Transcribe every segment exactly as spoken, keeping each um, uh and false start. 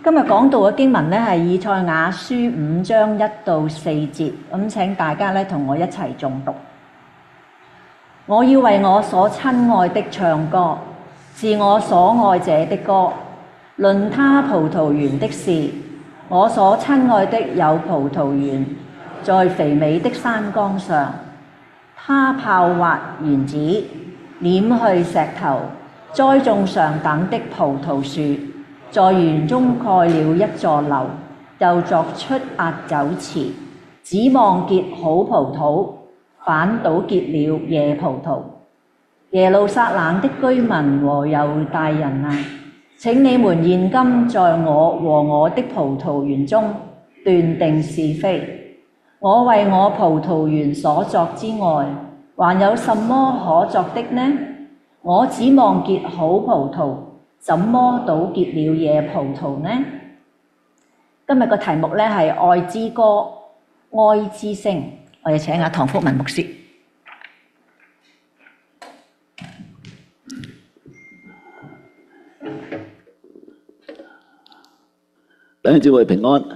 今日講到嘅經文咧係以賽亞書五章一到四節，咁請大家咧同我一齊誦讀。我要為我所親愛的唱歌，是我所愛者的歌。論他葡萄園的事，我所親愛的有葡萄園，在肥美的山崗上。他刨挖園子，撿去石頭，栽種上等的葡萄樹，在園中蓋了一座樓，又作出壓酒池，指望結好葡萄，反倒結了野葡萄。耶路撒冷的居民和猶大人啊，請你們現今在我和我的葡萄園中斷定是非。我為我葡萄園所作之外，還有什麼可作的呢？我指望結好葡萄，怎麼倒結了野葡萄呢？今日個題目咧係愛之歌、哀之聲。我哋請阿唐福文牧師。 弟兄姊妹平安。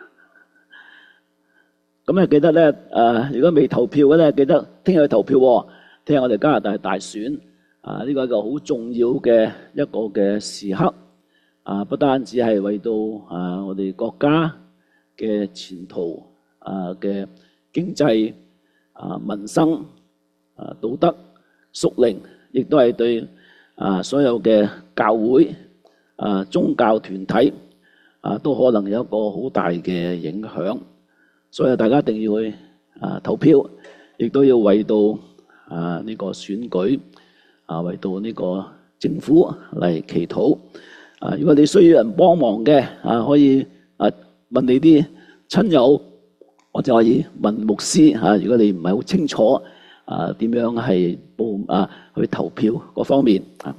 咁咧記得咧，誒，如果未投票嘅咧，記得聽日去投票喎。聽日我哋加拿大大選，啊，呢個係一個好重要嘅一個嘅時刻。啊，不單止係為到啊我哋國家嘅前途、啊嘅經濟、啊民生、啊道德、屬靈，亦都係對啊所有嘅教會、啊宗教團體啊都可能有一個好大嘅影響。所以大家一定要去啊投票，亦都要為到啊呢個選舉啊為到呢個政府嚟祈禱。啊，如果你需要人幫忙嘅啊，可以啊問你啲親友，或者可以問牧師嚇。如果你唔係好清楚啊點樣係報啊去投票嗰方面啊。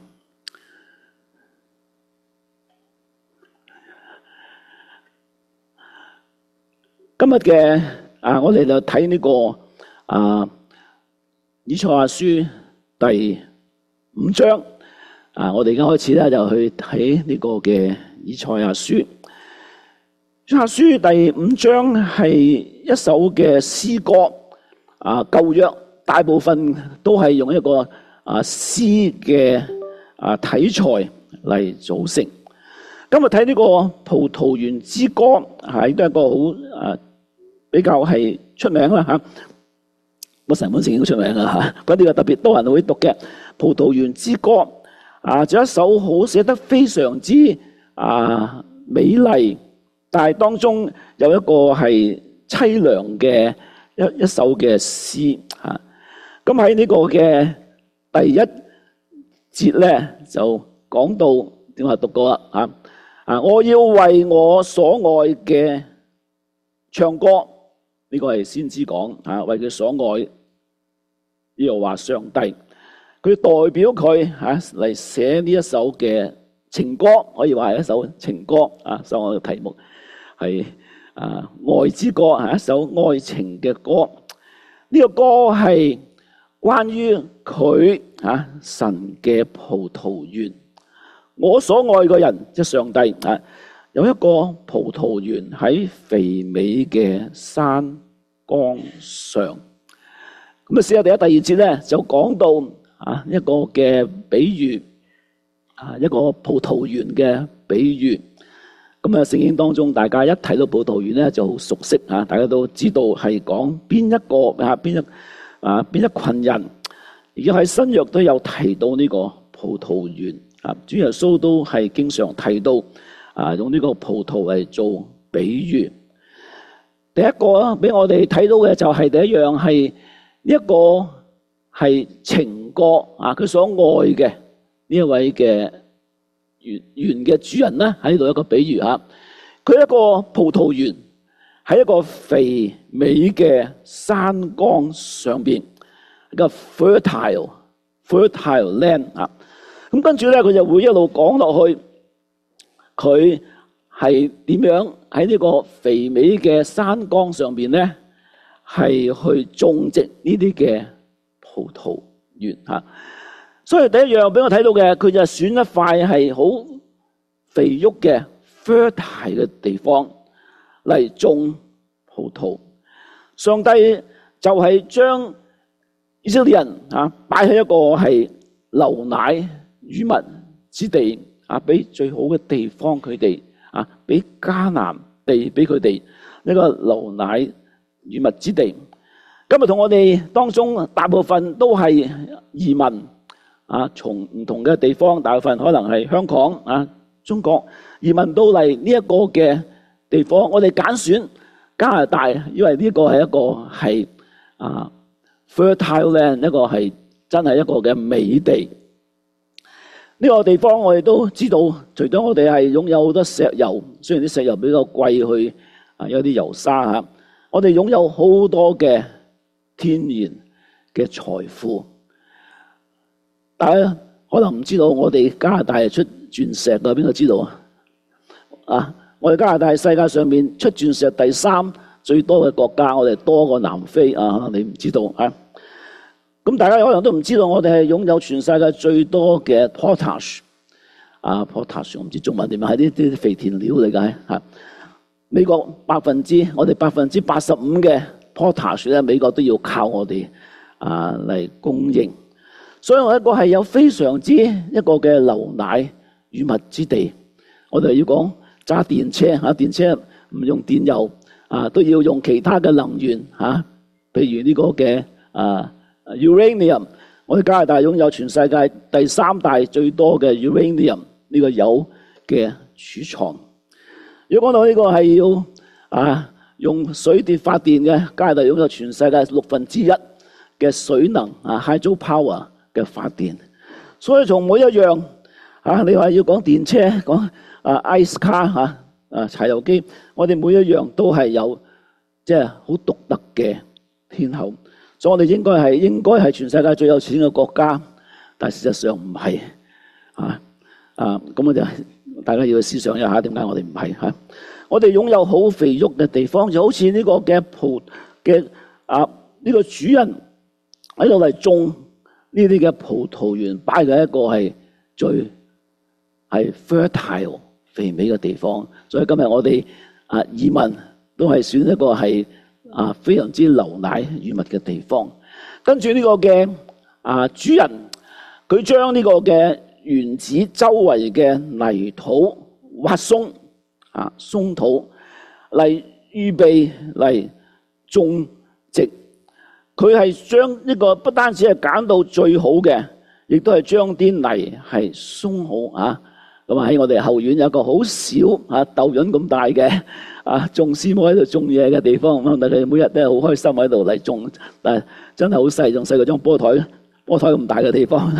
今日嘅啊，我哋就睇呢個啊以賽亞書第五章啊，我哋而家開始咧就去睇呢個嘅以賽亞書。以賽亞書第五章係一首嘅詩歌啊，舊約大部分都係用一個啊詩嘅啊題材嚟組成。今日睇呢個葡萄園之歌，係都係一個好啊比較係出名啦嚇，我成本聖經都出名啦嚇。嗰啲個特別多人會讀嘅葡萄園之歌啊，仲有一首好寫得非常之啊美麗，但係當中有一個係凄涼嘅一一首嘅詩嚇。咁喺呢個嘅第一節咧就講到點話讀過啦嚇啊！我要為我所愛嘅唱歌。呢個係先知講啊，為佢所愛，呢度話上帝，佢代表佢嚇嚟寫呢一首嘅情歌，可以話係一首情歌啊。所以我嘅題目係啊愛之歌，係一首愛情嘅歌。呢個歌係關於佢嚇神嘅葡萄園，我所愛嘅人即係上帝啊。有一個葡萄園喺肥美嘅山崗上，咁啊，寫下第一、第二節咧就講到啊一個嘅比喻，啊一個葡萄園嘅比喻。咁啊，聖經當中大家一睇到葡萄園咧就好熟悉啊，大家都知道係講邊一個啊邊一啊邊一群人。而家喺新約都有提到呢個葡萄園啊，主耶穌都係經常提到。啊，用呢個葡萄嚟做比喻。第一個啊，俾我哋睇到嘅就係第一樣係一個係情歌啊，佢所愛嘅呢一位嘅園園嘅主人咧，喺呢度一個比喻嚇。佢一個葡萄園喺一個肥美嘅山崗上邊，一個 fertile fertile land 啊。咁跟住咧，佢就會一路講落去。佢係點樣喺呢個肥美嘅山崗上邊咧，係去種植呢啲嘅葡萄園嚇。所以第一樣俾我睇到嘅，佢就選一塊係好肥沃嘅 fertile 嘅地方嚟種葡萄。上帝就係將以色列人啊擺喺一個係流奶與蜜之地啊，俾最好嘅地方佢哋啊，俾迦南地俾佢哋呢個流奶與蜜之地。今日同我哋當中大部分都係移民啊，從唔同嘅地方，大部分可能係香港啊、中國移民到嚟呢一個嘅地方。我哋揀選加拿大，因為呢個係一個係啊 fertile land， 一個係真係一個嘅美地。呢個地方我哋都知道，除咗我哋係擁有好多石油，雖然啲石油比較貴去啊，有啲油沙嚇，我哋擁有好多嘅天然嘅財富。大家可能唔知道，我哋加拿大係出鑽石嘅，邊個知道啊？啊，我哋加拿大係世界上面出鑽石第三最多嘅國家，我哋多過南非啊！你唔知道啊？咁大家可能都唔知道，我哋係擁有全世界最多嘅 potash 啊 ，potash 我唔知中文點樣，係啲啲肥田料嚟嘅嚇。美國百分之我哋百分之八十五嘅 potash 咧，美國都要靠我哋啊嚟供應。所以我一個係有非常之一個嘅流奶與蜜之地。我哋要講揸電車嚇，電車唔用電油啊，都要用其他嘅能源嚇，譬如呢個嘅啊。uranium， 我哋加拿大擁有全世界第三大最多嘅 uranium 呢個鈾嘅儲藏。如果講到呢個係要啊用水電發電嘅，加拿大擁有全世界六分之一嘅水能啊 hydro power 嘅發電。所以從每一樣啊，你話要講電車、講啊 ice car 嚇啊柴油機，我哋每一樣都係有即係好獨特嘅天候。所以我哋應該係應該係全世界最有錢嘅國家，但事實上唔係啊啊！咁我就大家要去思想一下，點解我哋唔係嚇？我哋擁有好肥沃嘅地方，就好似呢個嘅葡嘅啊呢、呢個主人喺度嚟種呢啲嘅葡萄園，擺喺一個係最係 fertile 肥美嘅地方。所以今日我哋啊移民都係選一個係啊，非常之流奶與蜜嘅地方。跟住呢個嘅啊主人，佢將呢個嘅園子周圍嘅泥土挖鬆啊鬆土嚟預備嚟種植。佢係將呢個不單止係揀到最好嘅，亦都係將啲泥係鬆好啊。咁啊喺我哋後院有一個好少啊豆潤咁大嘅啊種師母喺度種嘢嘅地方，咁但係每日都係好開心喺度嚟種，但係真係好細，仲細過張波台波台咁大嘅地方。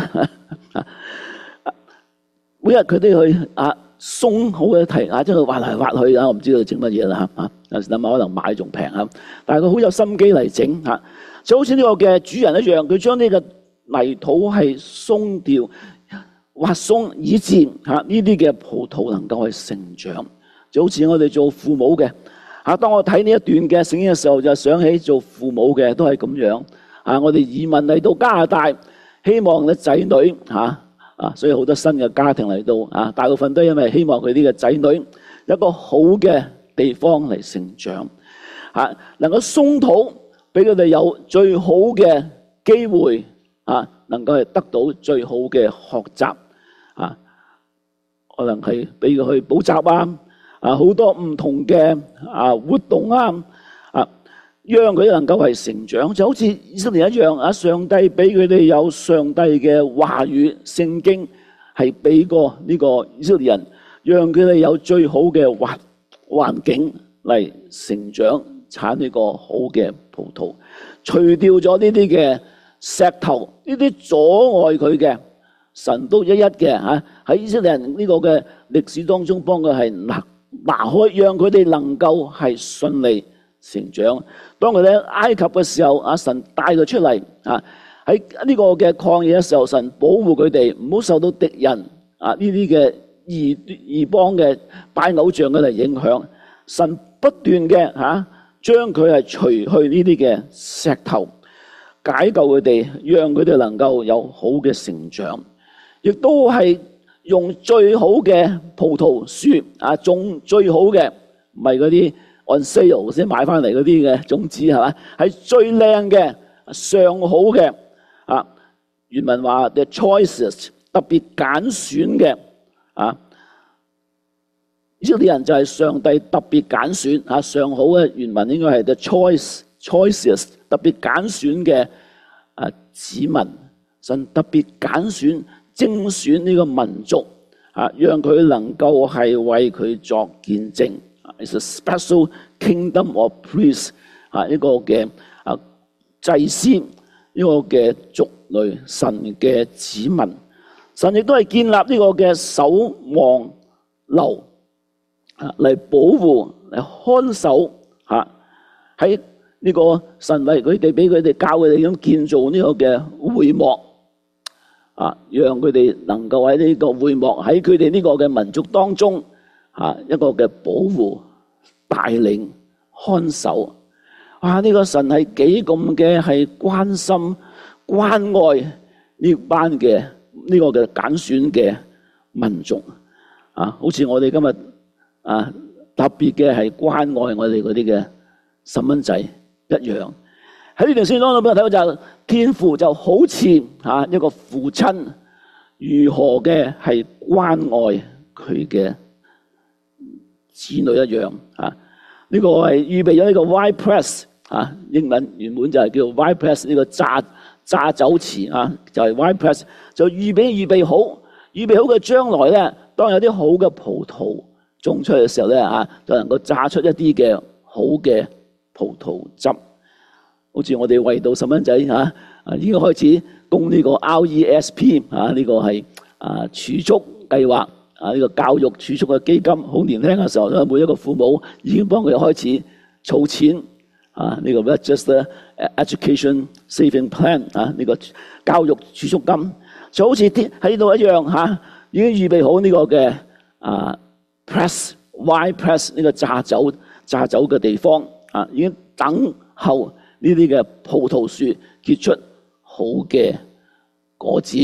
每日佢都要去啊鬆好嘅堤啊，將佢挖嚟挖去啊，我唔知道整乜嘢啦嚇。有時諗下可能買仲平啊，但係佢好有心機嚟整嚇，就好似呢個嘅主人一樣，佢將呢個泥土係鬆掉。挖鬆以至嚇呢啲嘅葡萄能夠去成長，就好似我哋做父母嘅嚇。當我睇呢一段嘅聖經嘅時候，就想起做父母嘅都係咁樣嚇。我哋移民嚟到加拿大，希望咧仔女嚇啊，所以好多新嘅家庭嚟到啊，大部分都因為希望佢啲嘅仔女有一個好嘅地方嚟成長嚇，能夠鬆土俾佢哋有最好嘅機會啊，能夠係得到最好嘅學習。啊，可能係俾佢去補習啊，啊好多唔同嘅啊活動啊，啊讓佢能夠係成長，就好似以色列一樣啊！上帝俾佢哋有上帝嘅話語，聖經係俾過呢個以色列人，讓佢哋有最好嘅環環境嚟成長，產呢個好嘅葡萄，除掉咗呢啲嘅石頭，呢啲阻礙佢嘅。神都一一嘅嚇喺以色列人呢個嘅歷史當中幫佢係拿拿開，讓佢哋能夠係順利成長。當佢哋喺埃及嘅時候，阿神帶佢出嚟啊，喺呢個嘅曠野嘅時候，神保護佢哋唔好受到敵人啊呢啲嘅異異邦嘅拜偶像嘅嚟影響。神不斷嘅嚇將佢係除去呢啲嘅石頭，解救佢哋，讓佢哋能夠有好嘅成長。亦都係用最好嘅葡萄樹啊，種最好嘅，唔係嗰啲按 sale 先買翻嚟嗰啲嘅種子係嘛？係最靚嘅、上好嘅啊。原文話 the choicest， 特別揀選嘅啊。以色列人就係上帝特別揀選啊，上好嘅原文應該係 the choice choicest， 特別揀選嘅啊子民，神特別揀選精選呢個民族啊，讓佢能夠係為佢作見證。It's a special kingdom of priests 啊，一個嘅啊祭司，一個嘅族類，神嘅子民。神亦都係建立呢個嘅守望樓。嚟保護、嚟看守嚇，喺呢個神為佢哋俾佢哋教佢哋咁建造呢個嘅會幕啊，讓佢哋能夠喺呢個會幕喺佢哋呢個嘅民族當中嚇一個嘅保護、帶領、看守。哇！呢個神係幾咁嘅係關心、關愛呢班嘅呢個嘅揀選嘅民族啊，好似我哋今日。啊！特別嘅係關愛我哋嗰啲嘅細蚊仔一樣。喺呢段聖經當中，俾我睇到就天父就好似嚇一個父親，如何嘅係關愛佢嘅子女一樣啊！呢、這個係預備咗呢個 wine press 啊，英文原本就係叫 wine press 呢個榨榨酒池啊，就係、是、wine press 就預備預備好，預備好嘅將來咧，當有啲好嘅葡萄種出嚟嘅時候咧，啊，就能夠榨出一啲嘅好嘅葡萄汁。好似我哋為到細蚊仔嚇，啊已經開始供呢個 R E S P 啊，呢個係啊儲蓄計劃啊，呢個教育儲蓄嘅基金。好年輕嘅時候，因為每一個父母已經幫佢開始儲錢啊，呢個 Register Education Saving Plan 啊，呢個教育儲蓄金，就好似啲喺呢度一樣嚇，已經預備好呢個嘅啊。press wine press 呢個榨酒榨酒嘅地方啊，已經等候呢啲嘅葡萄樹結出好嘅果子。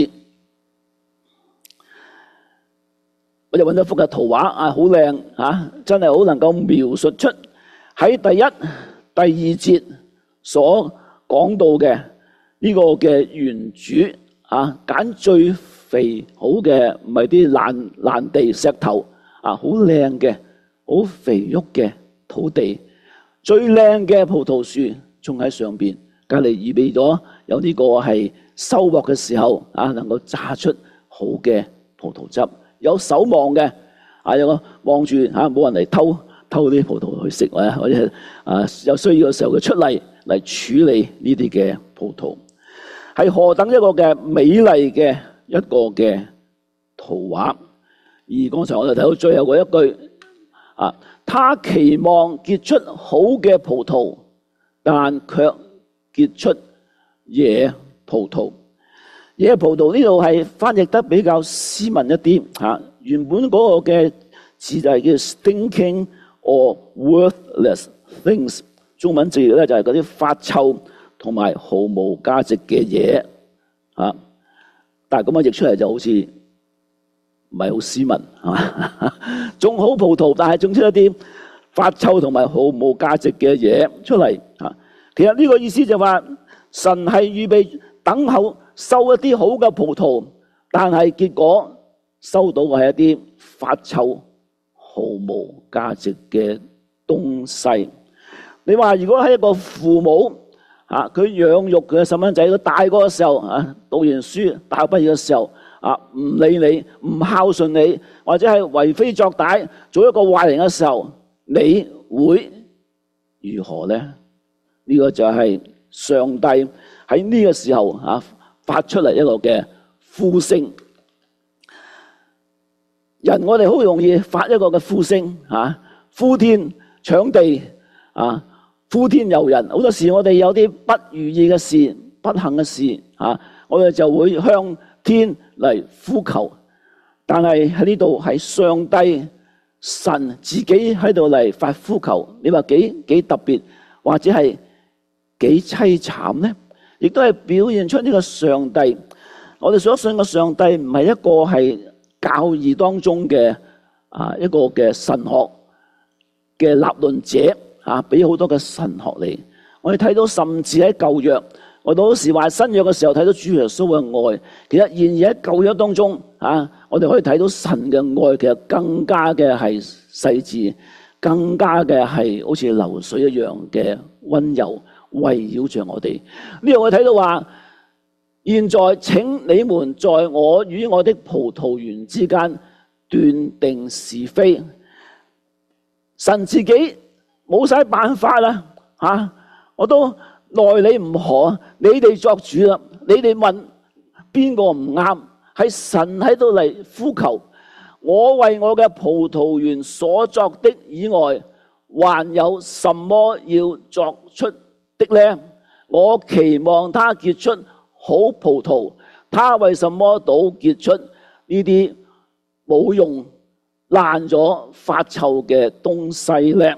我就揾咗幅嘅圖畫啊，好靚啊，真係好能夠描述出喺第一、第二節所講到嘅呢個嘅園主啊，揀最肥好嘅，唔係啲爛爛地石頭。啊，好靚嘅，好肥沃嘅土地，最靚嘅葡萄樹種喺上邊，隔籬預備咗有呢個係收穫嘅時候啊，能夠榨出好嘅葡萄汁。有守望嘅啊，有個望住吓，冇人嚟偷偷啲葡萄去食啊，或者啊有需要嘅時候佢出嚟嚟處理呢啲嘅葡萄，係何等一個嘅美麗嘅一個嘅圖畫。而剛才我哋睇到最後嗰一句啊，他期望結出好嘅葡萄，但卻結出野葡萄。野葡萄呢度係翻譯得比較斯文一啲嚇，原本嗰個嘅字就係叫 stinking or worthless things， 中文字咧就係嗰啲發臭同埋毫無價值嘅嘢嚇。但係咁樣譯出嚟就好似唔係好斯文，係嘛？種好葡萄，但係種出一啲發臭同埋毫無價值嘅嘢出嚟嚇。其實呢個意思就話，神係預備等候收一啲好嘅葡萄，但係結果收到嘅係一啲發臭、毫無價值嘅東西。你話如果係一個父母啊，佢養育佢嘅細蚊仔，佢大個嘅時候啊，讀完書大學畢業嘅時候。啊！唔理你，唔孝順你，或者係為非作歹，做一個壞人嘅時候，你會如何呢？呢、這個就係上帝喺呢個時候啊發出嚟一個嘅呼聲。人我哋好容易發一個嘅呼聲啊，呼天搶地啊，呼天由人。好多時我哋有啲不如意嘅事、不幸嘅事啊，我哋就會向天嚟呼求，但係喺呢度係上帝神自己喺度嚟發呼求，你話幾幾特別，或者係幾凄慘呢？亦都係表現出呢個上帝，我哋所信嘅上帝唔係一個係教義當中嘅啊一個嘅神學嘅立論者啊，俾好多嘅神學嚟。我哋睇到甚至喺舊約，我哋好時話新約嘅時候睇到主耶穌嘅愛，其實現而喺舊約當中啊，我哋可以睇到神嘅愛其實更加嘅係細緻，更加嘅係好似流水一樣嘅溫柔圍繞着我哋。呢度我睇到話，現在請你們在我與我的葡萄園之間斷定是非。神自己冇晒辦法啦，吓、啊、我都奈你唔何，你哋作主啦。你哋問邊個唔啱，係神喺度嚟呼求。我為我嘅葡萄園所作的以外，還有什麼要作出的呢？我期望他結出好葡萄，他為什麼倒結出呢啲冇用、爛咗、發臭嘅東西呢？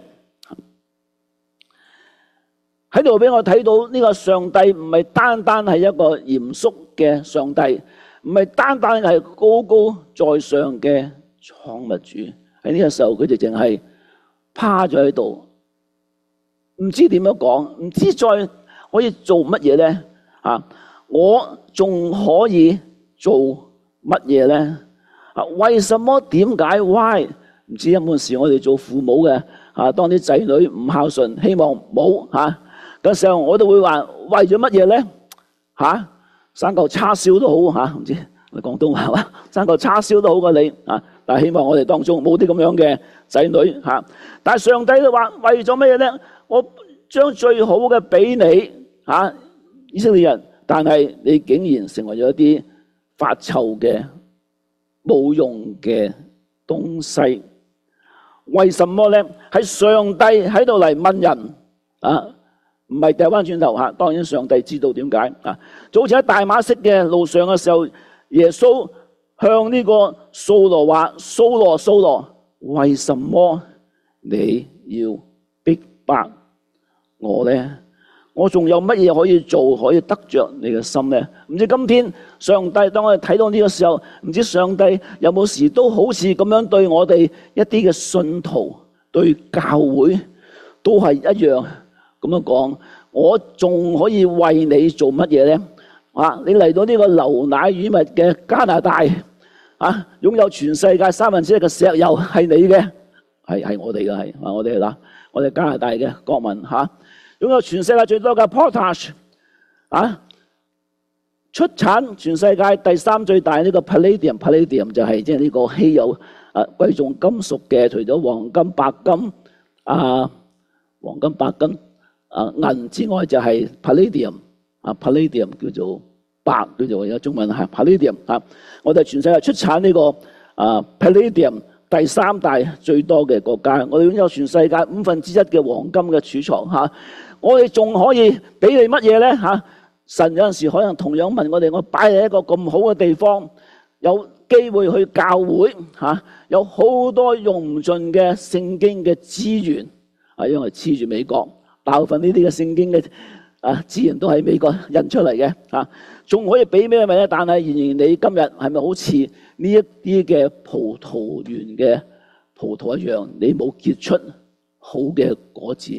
喺度俾我睇到呢個上帝唔係單單係一個嚴肅嘅上帝，唔係單單係高高在上嘅創物主。喺呢個時候佢哋淨係趴咗喺度，唔知點樣講，唔知再可以做乜嘢呢？啊，我仲可以做乜嘢呢？啊，為什麼？點解 ？Why？ 唔知有冇時我哋做父母嘅啊，當啲仔女唔孝順，希望冇吓嘅時候，我都會話為咗乜嘢咧？吓、啊，生嚿叉燒都好吓，唔、啊、知我廣東話嘛？生嚿叉燒都好過你啊！但係希望我哋當中冇啲咁樣嘅仔女吓、啊。但係上帝都話為咗乜嘢咧？我將最好嘅俾你吓、啊，以色列人，但係你竟然成為咗一啲發臭嘅冇用嘅東西。為什麼咧？係上帝喺度嚟問人啊，唔係掉翻轉頭吓。當然上帝知道點解啊。就好似喺大馬色嘅路上嘅時候，耶穌向呢個掃羅話：掃羅，掃羅，為什麼你要逼迫我咧？我仲有乜嘢可以做，可以得着你嘅心呢？唔知今天上帝當我哋睇到呢個時候，唔知上帝有冇時都好似咁樣對我哋一啲嘅信徒，對教會都係一樣咁樣講。我仲可以為你做乜嘢呢？啊，你嚟到呢個流奶與蜜嘅加拿大，啊，擁有全世界三分之一嘅石油係你嘅，係係我哋嘅，係啊，我哋啦，我哋加拿大嘅國民吓。啊擁有全世界最多嘅 potash 啊，出產全世界第三最大呢個 palladium，palladium 就係即係呢個稀有啊貴重金屬嘅，除咗黃金、白金啊、黃金、白金啊銀之外，就係 palladium 啊 palladium 叫做白，叫做有中文係 palladium 啊。我哋全世界出產呢個啊 palladium。第三大最多嘅國家，我哋擁有全世界五分之一嘅黃金嘅儲藏嚇，我哋仲可以俾你乜嘢咧嚇？神有陣時可能同樣問我哋，我擺喺一個咁好嘅地方，有機會去教會嚇，有好多用唔盡嘅聖經嘅資源啊，因為黐住美國，大部分呢啲嘅聖經嘅啊資源都係美國印出嚟嘅嚇，仲可以俾咩咪咧？但係仍然你今日係咪好似呢一啲嘅葡萄園嘅葡萄一樣，你冇結出好嘅果子，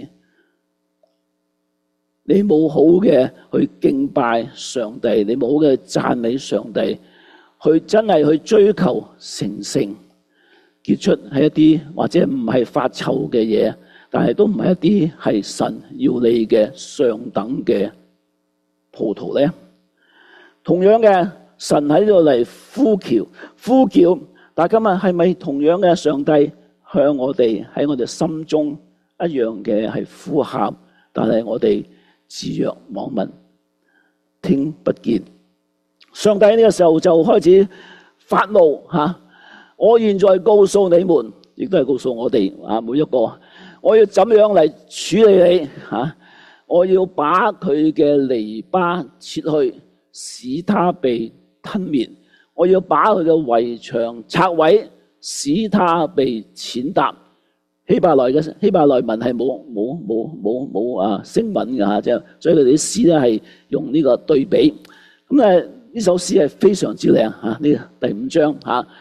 你冇好嘅去敬拜上帝，你冇好嘅讚美上帝，去真係去追求成聖，結出係一啲或者唔係發臭嘅嘢，但係都唔係一啲係神要你嘅上等嘅葡萄咧。同樣嘅。神喺度嚟呼叫呼叫，但今日係咪同樣嘅上帝向我哋喺我哋心中一樣嘅係呼喊？但係我哋置若罔聞，聽不見。上帝喺呢個時候就開始發怒吓！我現在告訴你們，亦都係告訴我哋啊，每一個，我要怎樣嚟處理你吓？我要把佢嘅籬笆撤去，使他被吞滅，我要把佢嘅圍牆拆毀，使他被踐踏。希伯來嘅希伯來文係冇冇冇冇冇啊聲韻嘅吓，即係所以佢哋啲詩咧係用呢個對比。咁誒呢首詩係非常之靚吓，呢第五章吓。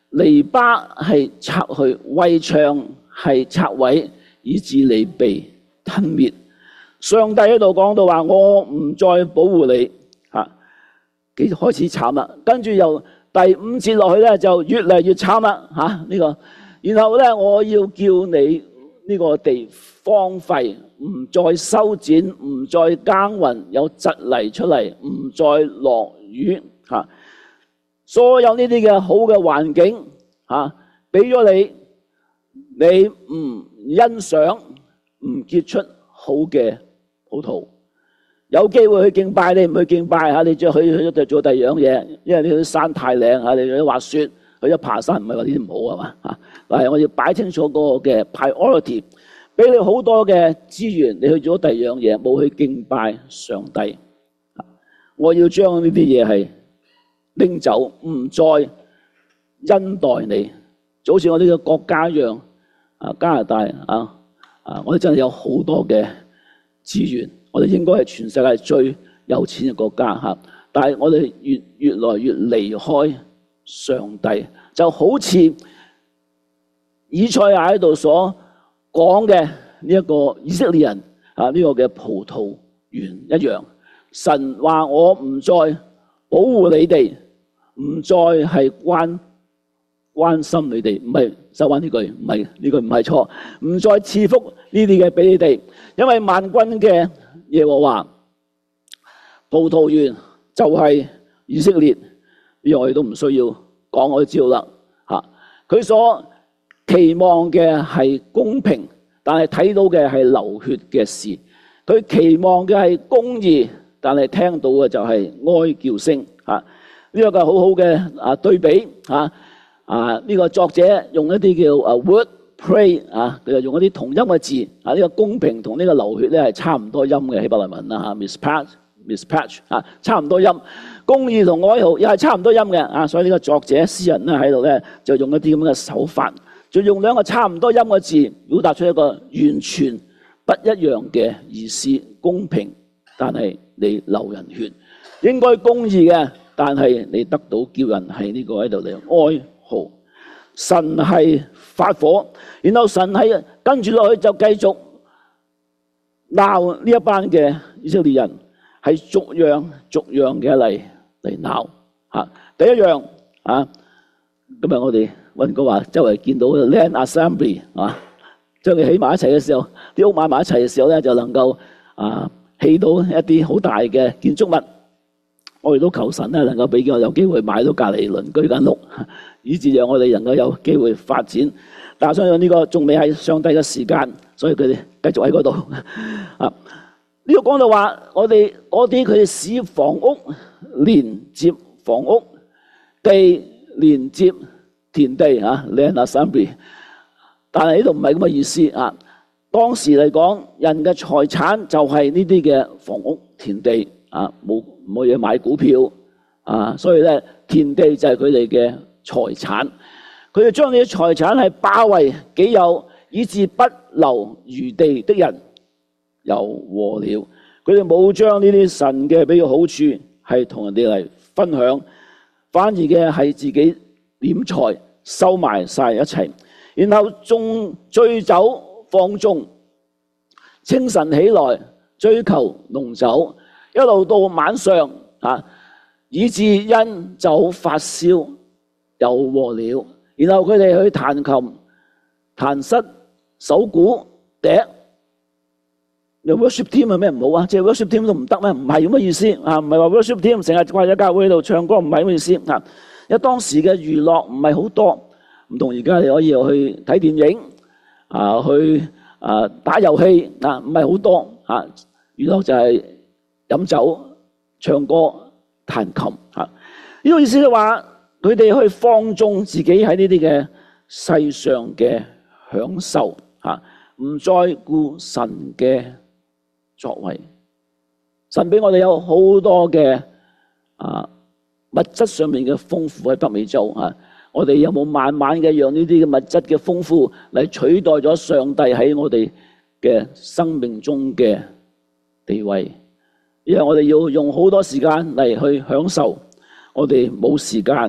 籬笆係拆去，圍牆係拆毀，以致你被吞滅。上帝喺度講到話，我唔再保護你，吓，幾開始慘啦。跟住由第五節落去咧，就越嚟越慘啦，吓，呢個。然後咧，我要叫你呢個地荒廢，唔再修剪，唔再耕耘，有蒺藜出嚟，唔再落雨，吓。所有呢啲嘅好嘅環境，吓，俾咗你，你唔欣賞，唔結出好嘅葡萄。有機會去敬拜，你唔去敬拜吓，你再去去咗做第二樣嘢，因為呢啲山太靚吓，你去滑雪，去咗爬山，唔係話呢啲唔好啊嘛吓。但係我要擺清楚嗰個嘅 priority， 俾你好多嘅資源，你去做第二樣嘢，冇去敬拜上帝。我要將呢啲嘢係拎走，唔再恩待你，就好似我呢個國家一樣，啊加拿大啊啊，我哋真係有好多嘅資源，我哋應該係全世界最有錢嘅國家吓，但係我哋越越來越離開上帝，就好似以賽亞喺度所講嘅呢一個以色列人啊呢個嘅葡萄園一樣，神話我唔再保護你哋，唔再係關關心你哋，唔係收翻呢句，唔係呢句唔係錯，唔再賜福呢啲嘅俾你哋，因為萬軍嘅耶和華葡萄園就係以色列，呢個我哋都唔需要講，我都知道啦吓。佢所期望嘅係公平，但係睇到嘅係流血嘅事。佢期望嘅係公義，但係聽到嘅就係哀叫聲吓。呢個係好好嘅啊對比吓。啊！呢個作者用一啲叫啊 word play 啊，佢就用一啲同音嘅字啊。呢個公平同呢個流血咧係差唔多音嘅希伯來文啦嚇 ，mispatch mispatch 啊，差唔多音。公義同哀號又係差唔多音嘅啊，所以呢個作者詩人咧喺度咧就用一啲咁嘅手法，就用兩個差唔多音嘅字表達出一個完全不一樣嘅意思。公平，但係你流人血；應該公義嘅，但係你得到叫人係呢個喺度嚟哀號。神係發火，然後神係跟住落去就繼續鬧呢一班嘅以色列人，係逐樣逐樣嘅嚟嚟鬧吓。第一樣啊，今日我哋溫哥華周圍見到 land assembly 啊，將佢起埋一齊嘅時候，啲屋買埋一齊嘅時候咧，就能夠啊起到一啲好大嘅建築物。我哋都求神咧，能夠俾我有機會買到隔離鄰居間屋，以致讓我哋能夠有機會發展。但係相信呢個仲未係上帝嘅時間，所以佢哋繼續喺嗰度啊。呢個講到話，我哋嗰啲佢哋使房屋連接房屋，地連接田地啊 land assembly。但係呢度唔係咁嘅意思啊。當時嚟講，人嘅財產就係呢啲嘅房屋田地啊，冇冇嘢買股票啊，所以咧田地就係佢哋嘅財產。佢哋將呢啲財產係包為己有，以致不留餘地的人有禍了。佢哋冇將呢啲神嘅俾嘅好處係同人哋嚟分享，反而嘅係自己斂財收埋晒一齊，然後仲醉酒放縱，清晨起來追求濃酒，一路到晚上啊，以致因酒發燒有禍了。然後佢哋去彈琴、彈瑟、手鼓、笛。有 worship team 係咩唔好啊？即係 worship team 都唔得咩？唔係咁嘅意思啊！唔係話 worship team 成日掛喺教會度唱歌，唔係咁嘅意思啊！因為當時嘅娛樂唔係好多，唔同而家你可以去睇電影啊，去啊打遊戲啊，唔係好多啊。娛樂就係飲酒、唱歌、彈琴啊。呢個意思就話佢哋去放縱自己喺呢啲嘅世上嘅享受啊，唔再顧神嘅作為。神俾我哋有好多嘅啊物質上面嘅豐富喺北美洲啊，我哋有冇慢慢嘅讓呢啲嘅物質嘅豐富嚟取代咗上帝喺我哋嘅生命中嘅地位？因為我哋要用好多時間嚟去享受，我哋冇時間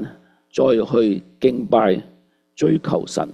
再去敬拜追求神。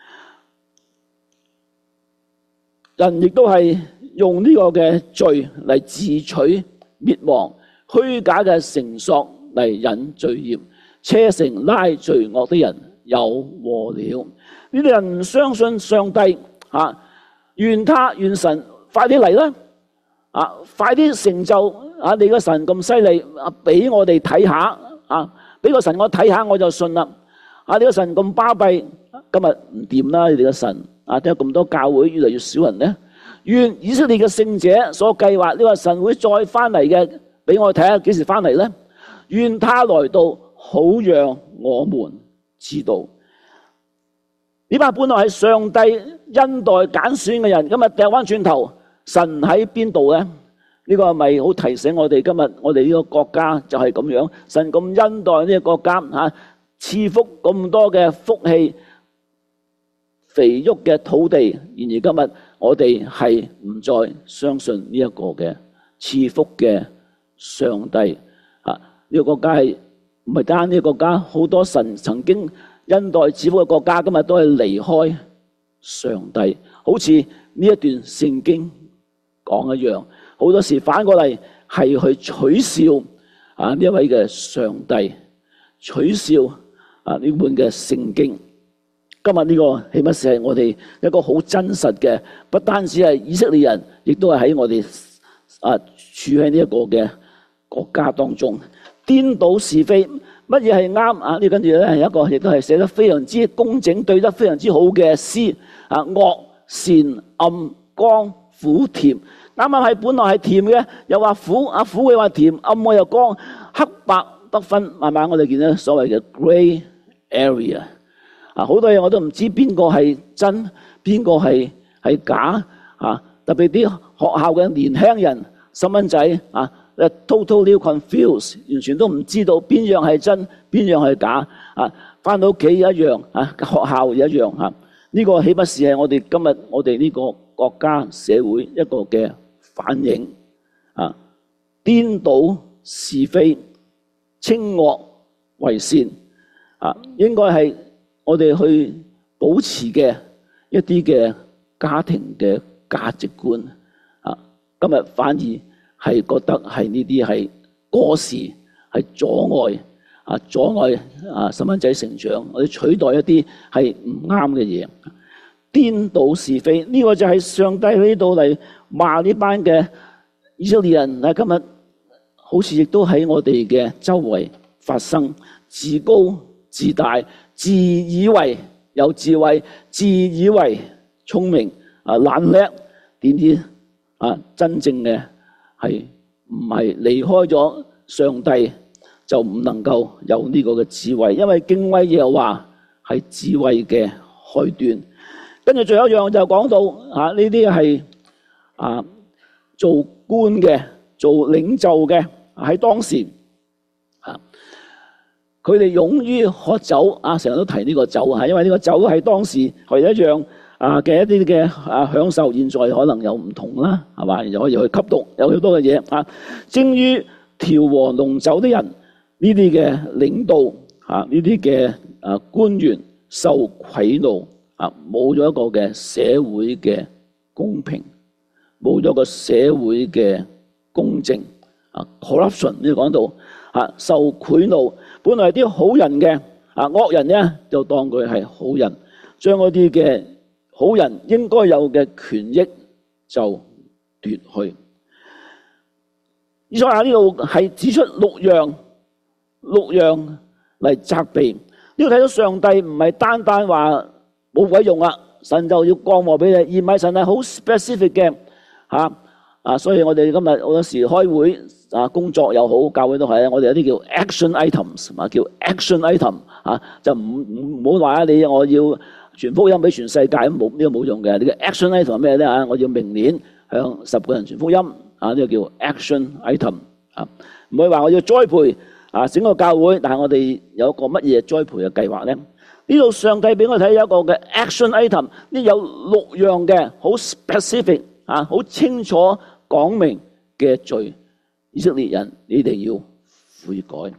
人亦都係用呢個嘅罪嚟自取滅亡，虛假嘅繩索嚟引罪孽，車繩拉罪惡的人有禍了。呢啲人唔相信上帝啊，願他願神快啲嚟啦，啊，快啲成就啊！你個神咁犀利，啊，俾我哋睇下啊，俾個神我睇下我就信啦。啊，你個神咁巴閉，今日唔掂啦！你哋個神啊，點解咁多教會越嚟越少人呢？願以色列嘅聖者所計劃呢個神會再翻嚟嘅，俾我睇下幾時翻嚟呢？願他來到，好讓我們知道。呢班本來係上帝恩待揀選嘅人，今日掉翻轉頭，神喺邊度呢？呢個係咪好提醒我哋今日我哋呢個國家就係咁樣？神咁恩待呢個國家嚇，賜福咁多嘅福氣、肥沃嘅土地，然而今日我哋係唔再相信呢一個嘅賜福嘅上帝啊！呢個國家係唔係單呢個國家，好多神曾經恩待賜福嘅國家，今日都係離開上帝，好似呢一段聖經講一樣，好多時反過嚟係去取笑啊呢一位嘅上帝，取笑啊呢本嘅聖經。今日呢個起碼係我哋一個好真實嘅，不單止係以色列人，亦都係喺我哋啊處喺呢一個嘅國家當中，顛倒是非，乜嘢係啱啊？呢跟住咧係一個亦都係寫得非常之工整，對得非常之好嘅詩啊，惡善暗光苦甜，啱啱係本來係甜嘅，又話苦啊，苦嘅話甜，暗嘅又光，黑白不分，慢慢我哋見到所謂嘅 grey area。啊！好多嘢我都唔知邊個係真，邊個係係假啊！特別啲學校嘅年輕人、細蚊仔啊 ，totally confused， 完全都唔知道邊樣係真，邊樣係假啊！返到屋企一樣啊，學校一樣啊！呢、這個豈不是係我哋今日我哋呢個國家社會一個嘅反應啊？顛倒是非，稱惡為善啊！應該係我哋去保持嘅一啲嘅家庭嘅價值觀啊，今日反而係覺得係呢啲係過時，係阻礙啊，阻礙啊細蚊仔成長，我哋取代一啲係唔啱嘅嘢，顛倒是非，呢個就係上帝喺呢度嚟罵呢班嘅以色列人啊！今日好似亦都喺我哋嘅周圍發生，自高自大，自以為有智慧，自以為聰明啊，懶叻，點知啊真正嘅係唔係離開咗上帝就唔能夠有呢個嘅智慧，因為敬畏耶和華係智慧嘅開端。跟住最後一樣就講到啊，呢啲係啊做官嘅、做領袖嘅喺當時啊。佢哋勇於喝酒啊！成日都提呢個酒啊，因為呢個酒係當時係一樣啊嘅一啲嘅啊享受，現在可能有唔同啦，係嘛？又可以去吸毒，有好多嘅嘢啊！精於調和濃酒的人，呢啲嘅領導啊，呢啲嘅啊官員受賄賂啊，冇咗一個嘅社會嘅公平，冇咗個社會嘅公正啊 ，corruption 呢度講到。啊！受賄賂，本來啲好人嘅啊惡人咧，就當佢係好人，將嗰啲嘅好人應該有嘅權益就奪去。以賽亞呢度係指出六樣，六樣嚟責備。呢度睇到上帝唔係單單話冇鬼用啦，神就要降禍俾你，而唔係神係好 specific 嘅嚇啊！所以我哋今日好多時開會。啊，工作又好，教會都係，我哋有啲叫 action items， 啊，叫 action item， 啊，就唔唔唔好話啊，你我要傳福音俾全世界，冇呢個冇用嘅。你嘅 action item 係咩咧？啊，我要明年向十個人傳福音，啊，呢個叫 action item， 啊，唔會話我要栽培啊整個教會，但係我哋有一個乜嘢栽培嘅計劃咧？呢度上帝俾我睇有一個嘅 action item， 呢有六樣嘅好 specific 啊，好清楚講明嘅罪。以色列人，你哋要悔改。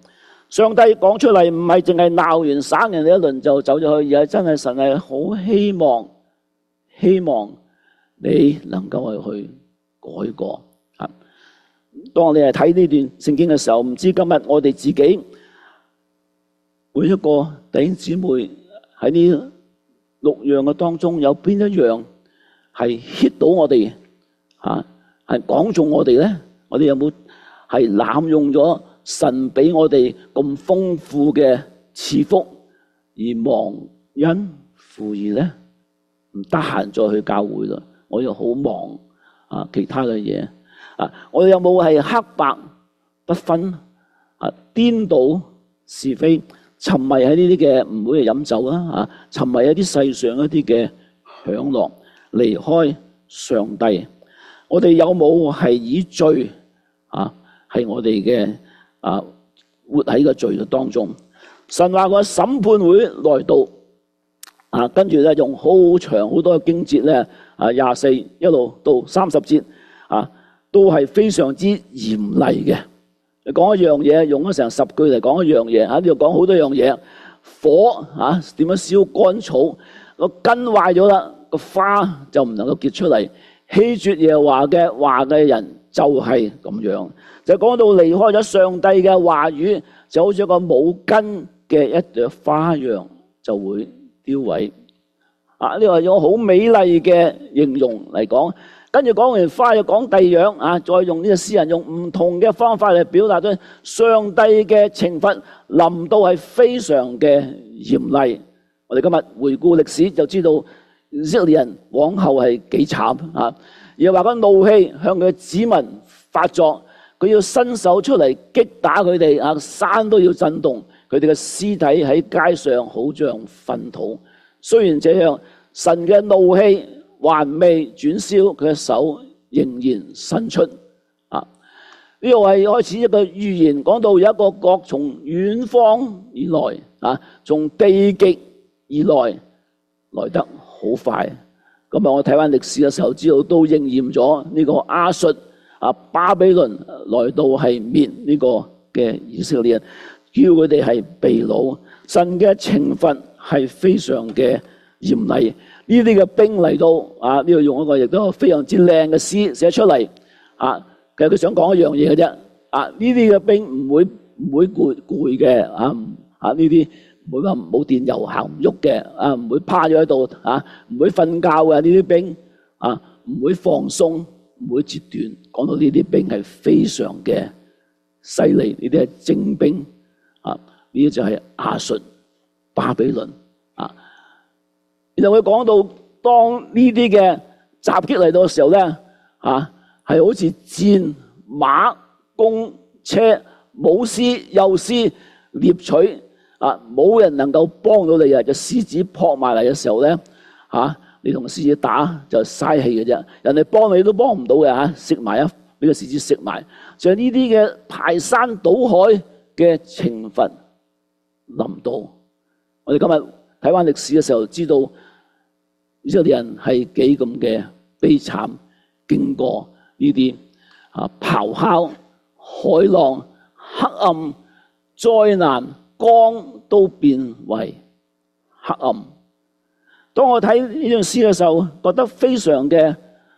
上帝講出嚟唔係淨係鬧完省人哋一輪就走咗去，而係真係神係好希望，希望你能夠去改過啊！當你係睇呢段聖經嘅時候，唔知今日我哋自己每一個弟兄姊妹喺呢六樣嘅當中，有邊一樣係 hit 到我哋啊？係講中我哋咧？我哋有冇係濫用咗神俾我哋咁豐富嘅賜福，而忘恩負義咧？唔得閒再去教會啦，我又好忙啊，其他嘅嘢啊，我哋有冇係黑白不分啊，顛倒是非，沉迷喺呢啲嘅唔會係飲酒啦啊，沉迷喺啲世上一啲嘅享樂，離開上帝？我哋有冇係以罪啊係我哋嘅啊活喺個罪嘅當中？神話個審判會來到啊，跟住咧用好長好多嘅經節咧啊，廿四一路到三十節啊，都係非常之嚴厲嘅。你講一樣嘢，用咗成十句嚟講一樣嘢，喺呢度講好多樣嘢。火啊，點樣燒乾草？個根壞咗啦，個花就唔能夠結出嚟。棄絕耶和華嘅話嘅人就係咁樣，就講到離開咗上帝嘅話語，就好似一個冇根嘅一朵花一樣，就會凋萎。啊，呢個用好美麗嘅形容嚟講，跟住講完花又講第二樣啊，再用呢個詩人用唔同嘅方法嚟表達咗上帝嘅懲罰臨到係非常嘅嚴厲。我哋今日回顧歷史就知道。以色列人往後係幾慘啊！而話個怒氣向佢嘅子民發作，佢要伸手出嚟擊打佢哋啊！山都要震動，佢哋嘅屍體喺街上好像糞土。雖然這樣，神嘅怒氣還未轉消，佢嘅手仍然伸出啊！呢個係開始一個預言，講到有一個國從遠方而來啊，從地極而來，來得好快。咁啊，我睇翻歷史嘅時候，知道都應驗咗呢個亞述啊，巴比倫來到係滅呢個嘅以色列人，叫佢哋係被擄。神嘅懲罰係非常嘅嚴厲。呢啲嘅兵嚟到啊，呢度用一個亦都非常之靚嘅詩寫出嚟啊。其實佢想講一樣嘢嘅啫啊，呢啲嘅兵唔會唔會攰攰嘅啊啊呢啲。唔會話冇電油行唔喐嘅啊，唔會趴咗喺度啊，唔會瞓覺嘅呢啲兵啊，唔會放鬆，唔會截斷。講到呢啲兵係非常嘅犀利，呢啲係精兵啊，呢啲就係亞述、巴比倫啊。然後佢講到當呢啲嘅襲擊嚟到嘅時候咧啊，係好似戰馬、弓、車、舞獅、幼獅、獵取。啊！冇人能夠幫到你啊！隻獅子撲埋嚟嘅時候咧，嚇、啊、你同獅子打就嘥氣嘅啫。人哋幫你都幫唔到嘅嚇，食埋啊！俾個獅子食埋。就係呢啲嘅排山倒海嘅懲罰臨到。我哋今日睇翻歷史嘅時候，知道以色列人係幾咁嘅悲慘，經過呢啲啊咆哮、海浪、黑暗、災難。光都變為黑暗。當我睇呢段詩嘅時候，覺得非常嘅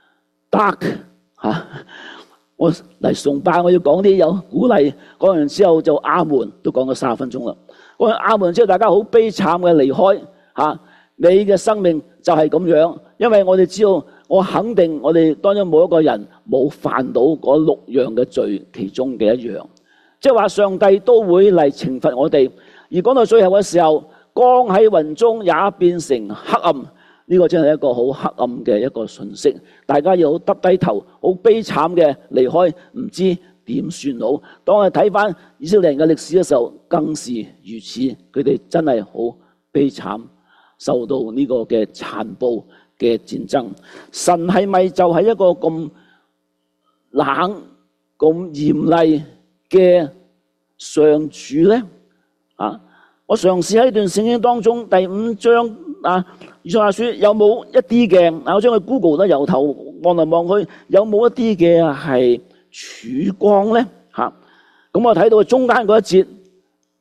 dark 吓、啊。我嚟崇拜，我要講啲有鼓勵。講完之後就阿門，都講咗三十分鐘啦。講完阿門之後，大家好悲慘嘅離開吓、啊。你嘅生命就係咁樣，因為我哋知道，我肯定我哋當中冇一個人冇犯到嗰六樣嘅罪其中嘅一樣。即係話上帝都會嚟懲罰我哋，而講到最後嘅時候，光喺雲中也變成黑暗，呢、這個真係一個好黑暗嘅一個訊息。大家要好耷低頭，好悲慘嘅離開，唔知點算好。當我哋睇翻以色列人嘅歷史嘅時候，更是如此。佢哋真係好悲慘，受到呢個嘅殘暴嘅戰爭。神係咪就係一個咁冷、咁嚴厲嘅上主咧？啊！我嘗試喺呢段聖經當中第五章啊，以賽亞書有冇一啲嘅啊？我將佢 Google 咧，由頭望嚟望去，有冇一啲嘅係曙光咧？嚇、啊！咁我睇到中間嗰一節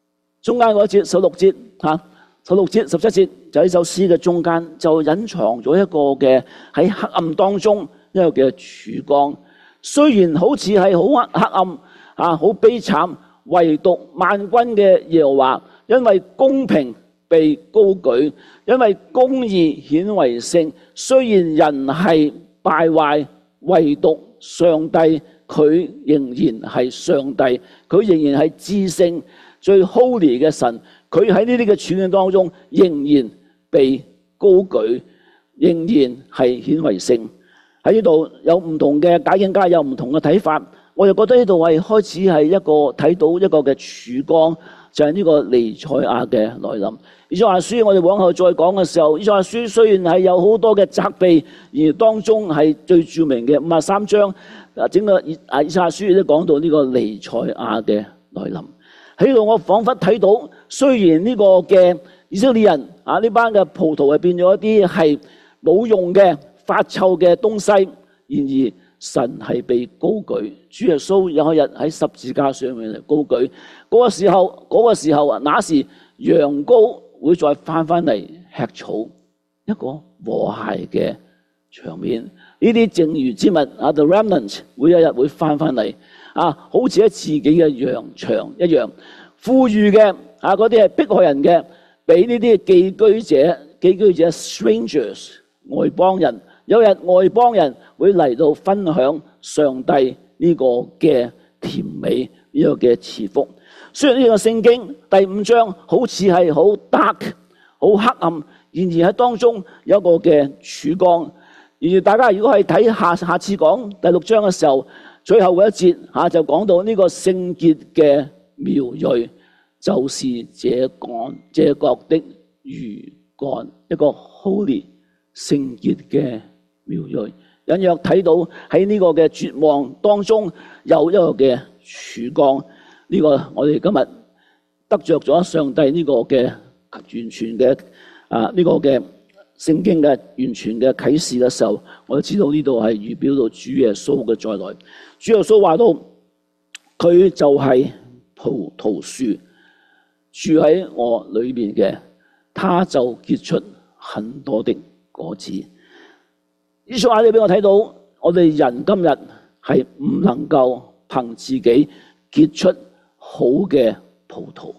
中間嗰一節十六節嚇，十六節十七節就喺首詩嘅中間，就隱藏咗一個嘅喺黑暗當中一個嘅曙光。雖然好似係好黑暗啊，好悲慘，唯獨萬軍嘅耶和華，因為公平被高舉，因為公義顯為聖。雖然人係敗壞，唯獨上帝佢仍然係上帝，佢仍然係至聖最 holy 嘅神。佢喺呢啲嘅處境當中，仍然被高舉，仍然係顯為聖。喺呢度有唔同嘅解經家有唔同嘅睇法，我就覺得呢度係開始係一個睇到一個嘅曙光，就係、是、呢個彌賽亞嘅來臨。以賽亞書我哋往後再講嘅時候，以賽亞書雖然係有好多嘅責備，而當中係最著名嘅五十三章，整個以賽亞書都講到呢個彌賽亞嘅來臨。喺度我彷彿睇到，雖然呢個嘅以色列人啊，呢班嘅葡萄係變咗一啲係冇用嘅發臭嘅東西，然而神係被高舉。主耶穌有一日喺十字架上面嚟高舉，嗰、那個時候，嗰、那個時候啊，那時羊羔會再翻翻嚟吃草，一個和諧嘅場面。呢啲剩餘之物啊 ，the remnant 會有一日會翻翻嚟啊，好似喺自己嘅羊場一樣。富裕嘅啊，嗰啲係迫害人嘅，俾呢啲寄居者、寄居者 strangers 外邦人，有日外邦人會嚟到分享上帝呢個嘅甜美，呢、這個嘅賜福。雖然呢個聖經第五章好似係好 dark、好黑暗，然而喺當中有一個嘅曙光。然而大家如果係睇下下次講第六章嘅時候，最後嗰一節嚇就講到呢個聖潔嘅苗裔，就是這幹這國的餘幹，一個 holy 聖潔嘅苗裔。隱約睇到喺呢個嘅絕望當中有一個嘅曙光。呢、這個我哋今日得着咗上帝呢個嘅完全嘅啊呢、這個嘅聖經嘅完全嘅啟示嘅時候，我就知道呢度係預表到主耶穌嘅再來。主耶穌話到佢就係葡萄樹，住喺我裏面嘅，他就結出很多的果子。以賽亞你俾我睇到，我哋人今日係唔能夠憑自己結出好嘅葡萄。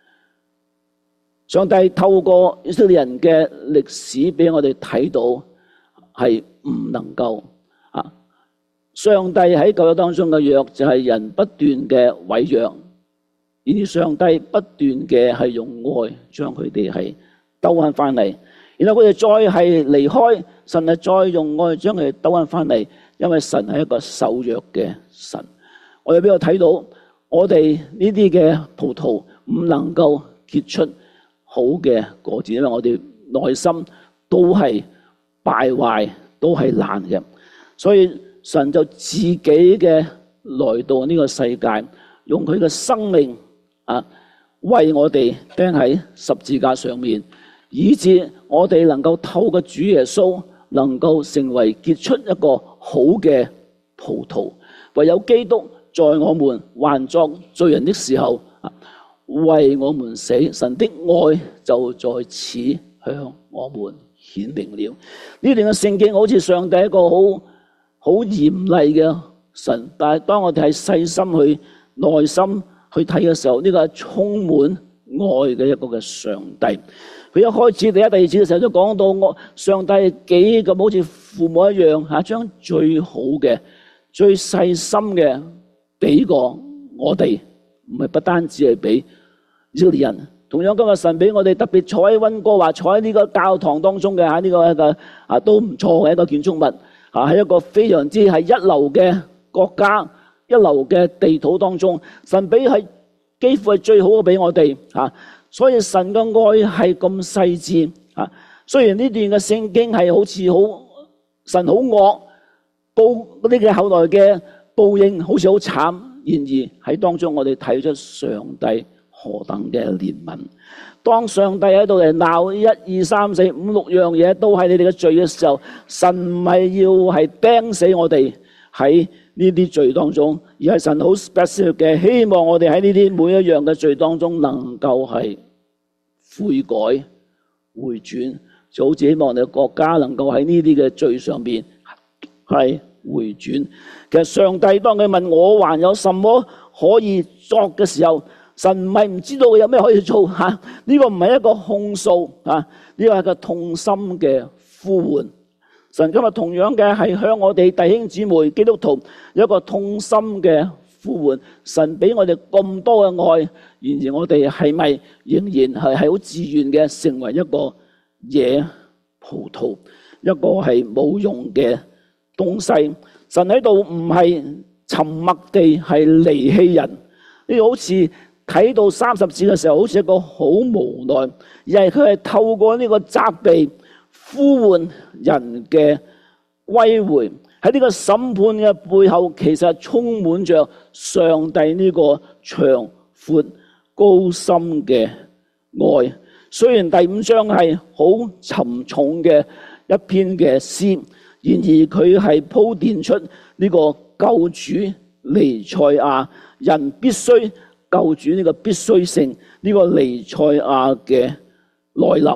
上帝透過以色列人嘅歷史俾我哋睇到，係唔能夠啊！上帝喺舊約當中嘅約就係人不斷嘅毀約，而上帝不斷嘅係用愛將佢哋係兜翻翻嚟，然後佢哋再係離開，神係再用愛將佢哋兜翻翻嚟，因為神係一個守約嘅神。我哋俾我睇到，我哋呢啲嘅葡萄唔能夠結出好嘅果子，因為我哋內心都係敗壞，都係爛嘅，所以神就自己嘅來到呢個世界，用佢嘅生命啊，為我哋釘喺十字架上面，以致我哋能夠透過主耶穌，能夠成為結出一個好嘅葡萄。唯有基督在我們還作罪人的時候，為我們死，神的愛就在此向我們顯明了。呢段嘅聖經好似上帝一個好好嚴厲嘅神，但係當我哋係細心去內心去睇嘅時候，呢、這個係充滿愛嘅一個嘅上帝。佢一開始第一、第二節嘅時候都講到，我上帝幾咁好似父母一樣吓，將最好嘅、最細心嘅俾過我哋，唔係不單止係俾以色列人。同樣今日神俾我哋特別坐喺溫哥華，坐喺呢個教堂當中嘅吓，呢、這個一個啊都唔錯嘅一個建築物啊，喺一個非常之係一流嘅國家、一流嘅地土當中，神俾係幾乎係最好嘅俾我哋吓。所以神嘅愛係咁細緻啊！雖然呢段嘅聖經係好似好神好惡，報嗰啲嘅後來嘅報應好似好慘，然而喺當中我哋睇出上帝何等嘅憐憫。當上帝喺度嚟鬧一二三四五六樣嘢都係你哋嘅罪嘅時候，神唔係要係釘死我哋喺呢啲罪當中，而係神好 special 嘅，希望我哋喺呢啲每一樣嘅罪當中能夠係悔改回轉，就好似希望我哋嘅國家能夠喺呢啲嘅罪上邊係回轉。其實上帝當佢問我還有什麼可以作嘅時候，神唔係唔知道有咩可以做吓，呢、這個唔係一個控訴吓，呢、這個係個痛心嘅呼喚。神今日同樣嘅係向我哋弟兄姊妹基督徒有一個痛心嘅呼喚。神俾我哋咁多嘅愛，然而我哋係咪仍然係係好自願嘅成為一個野葡萄，一個係冇用嘅東西？神喺度唔係沉默地係離棄人，呢個好似睇到三十節嘅時候，好似一個好無奈，而係佢係透過呢個責備呼喚人嘅歸回。喺呢個審判嘅背後，其實充滿着上帝呢個長闊高深嘅愛。雖然第五章係好沉重嘅一篇嘅詩，然而佢係鋪墊出呢個救主彌賽亞，人必須救主呢個必須性，呢、這個彌賽亞嘅來臨。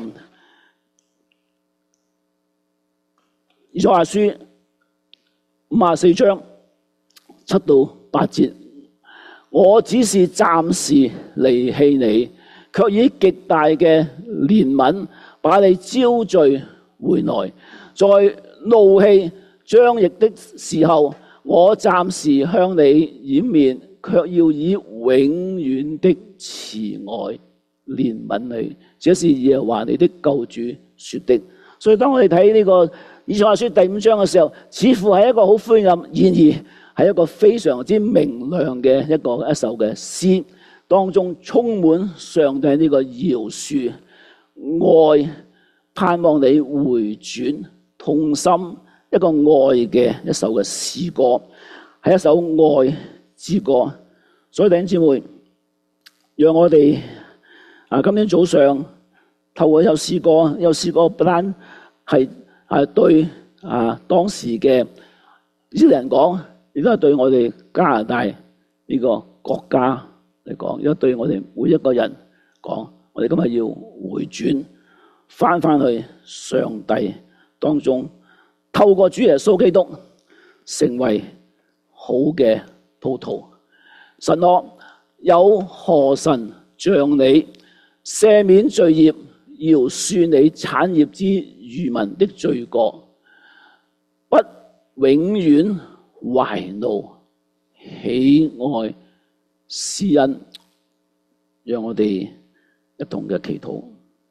以賽亞書五十四章七到八節，我只是暫時離棄你，卻以極大嘅憐憫把你招聚回來。在怒氣張翼的時候，我暫時向你掩面，卻要以永遠的慈愛憐憫你。這是耶和華你的救主說的。所以當我哋睇呢個以賽亞書第五章嘅時候，似乎係一個好灰暗，然而係一個非常之明亮嘅一個一首嘅詩，當中充滿上帝呢個饒恕、愛、盼望你回轉、痛心一個愛嘅一首嘅詩歌，係一首愛之歌。所以弟兄姊妹，讓我哋啊今天早上透過一首詩歌，一首詩歌不單係啊對啊當時嘅以色列人講，亦都係對我哋加拿大呢個國家嚟講，亦都對我哋每一個人講，我哋今日要回轉翻翻去上帝當中，透過主耶穌基督成為好嘅葡萄。神說，有何神像你，赦免罪孽，饒恕你產業之餘民的罪過，不永遠懷怒，喜愛施恩。讓我哋一同嘅祈禱。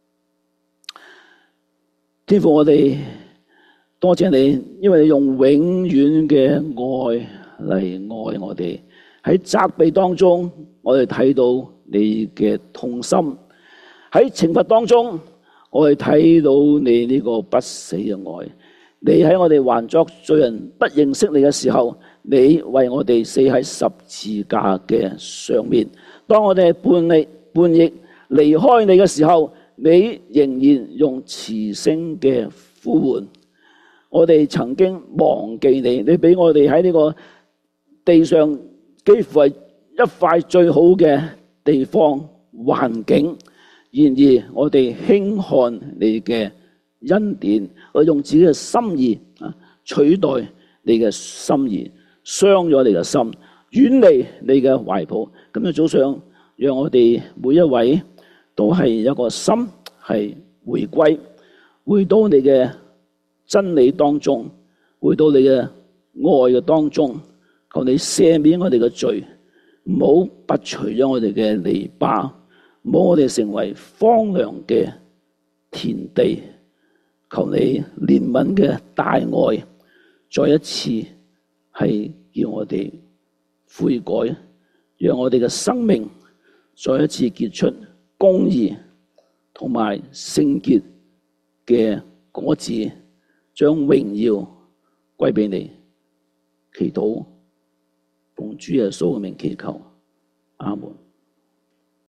天父，我哋多謝你，因為你用永遠嘅愛嚟愛我哋。喺責備當中，我哋睇到你嘅痛心；喺懲罰當中，我哋睇到你呢個不死嘅愛。你喺我哋還作罪人不認識你嘅時候，你為我哋死喺十字架嘅上面。當我哋叛逆叛逆離開你嘅時候，你仍然用慈聲嘅呼喚。我哋曾經忘記你，你俾我哋喺呢個地上幾乎係一塊最好嘅地方環境，然而我哋輕看你嘅恩典，我用自己嘅心意取代你嘅心意，傷咗你嘅心，遠離你嘅懷抱。今日早上，讓我哋每一位都係一個心係回歸，回到你嘅真理當中，回到你嘅愛嘅當中。求你赦免我哋嘅罪，唔好拔除咗我哋嘅籬笆，唔好我哋成為荒涼嘅田地。求你憐憫嘅大愛，再一次係叫我哋悔改，讓我哋嘅生命再一次結出公義同埋聖潔嘅果子，將榮耀歸俾你。祈禱奉主耶穌嘅名祈求，阿門。